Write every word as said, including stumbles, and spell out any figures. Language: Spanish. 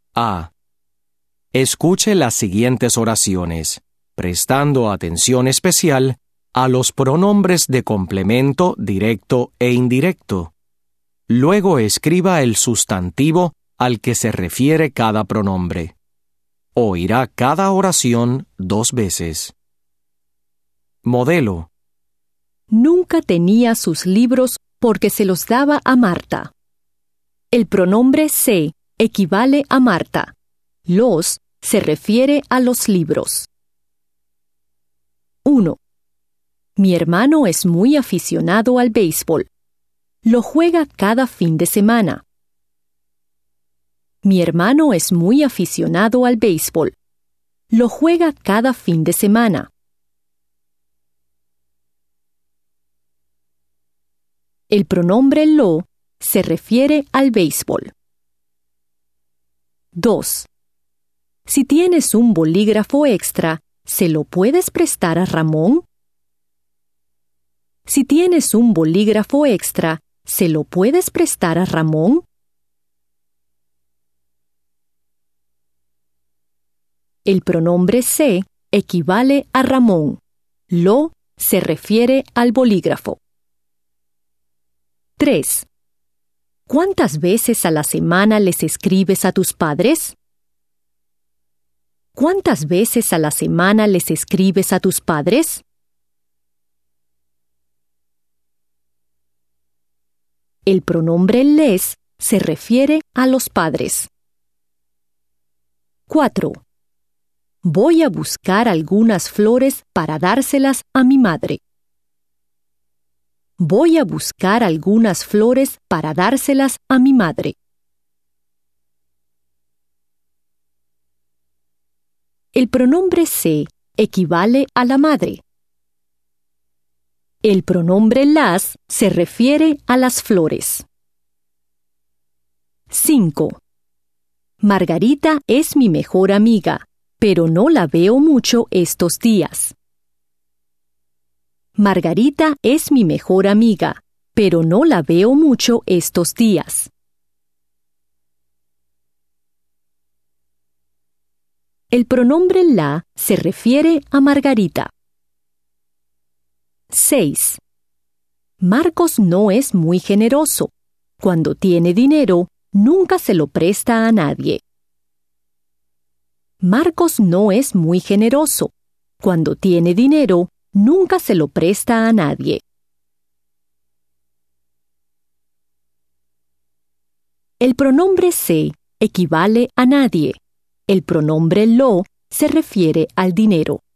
A. Escuche las siguientes oraciones, prestando atención especial a los pronombres de complemento directo e indirecto. Luego escriba el sustantivo al que se refiere cada pronombre. Oirá cada oración dos veces. Modelo. Nunca tenía sus libros porque se los daba a Marta. El pronombre se equivale a Marta. Los se refiere a los libros. uno. Mi hermano es muy aficionado al béisbol. Lo juega cada fin de semana. Mi hermano es muy aficionado al béisbol. Lo juega cada fin de semana. El pronombre lo se refiere al béisbol. dos. Si tienes un bolígrafo extra, ¿se lo puedes prestar a Ramón? Si tienes un bolígrafo extra, ¿se lo puedes prestar a Ramón? El pronombre se equivale a Ramón. Lo se refiere al bolígrafo. tres. ¿Cuántas veces a la semana les escribes a tus padres? ¿Cuántas veces a la semana les escribes a tus padres? El pronombre les se refiere a los padres. cuatro. Voy a buscar algunas flores para dárselas a mi madre. Voy a buscar algunas flores para dárselas a mi madre. El pronombre se equivale a la madre. El pronombre las se refiere a las flores. cinco. Margarita es mi mejor amiga, pero no la veo mucho estos días. Margarita es mi mejor amiga, pero no la veo mucho estos días. El pronombre la se refiere a Margarita. seis. Marcos no es muy generoso. Cuando tiene dinero, nunca se lo presta a nadie. Marcos no es muy generoso. Cuando tiene dinero, nunca se lo presta a nadie. El pronombre se equivale a nadie. El pronombre lo se refiere al dinero.